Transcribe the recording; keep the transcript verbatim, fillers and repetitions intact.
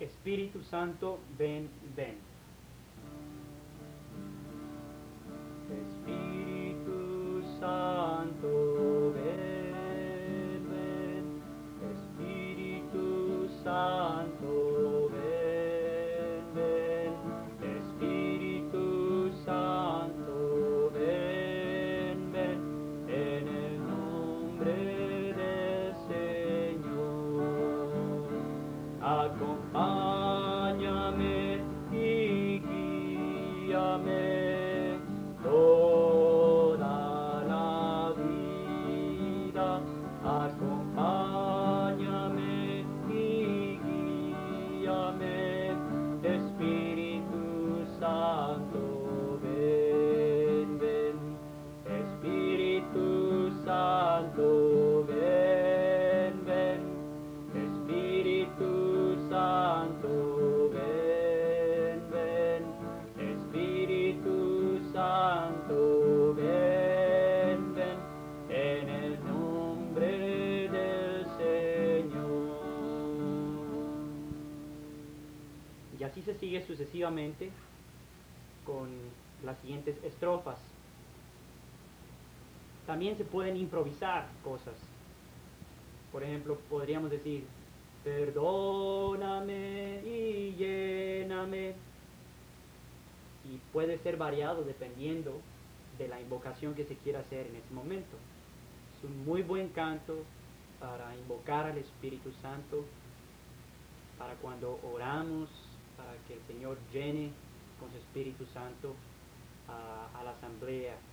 Espíritu Santo, ven, ven. Espíritu Santo, ven, ven. Espíritu Santo, ven, ven. Espíritu Santo, ven, ven. En el nombre del Señor. Acompáñame y guíame toda la vida. Acompáñame y guíame, Espíritu Santo, ven, ven. Espíritu Santo, ven, ven. Espíritu Santo, ven, ven. Espíritu Santo, ven, ven. En el nombre del Señor. Y así se sigue sucesivamente con las siguientes estrofas. También se pueden improvisar cosas. Por ejemplo, podríamos decir, perdóname y lléname. Y puede ser variado dependiendo de la invocación que se quiera hacer en ese momento. Es un muy buen canto para invocar al Espíritu Santo, para cuando oramos, para que el Señor llene con su Espíritu Santo a, a la asamblea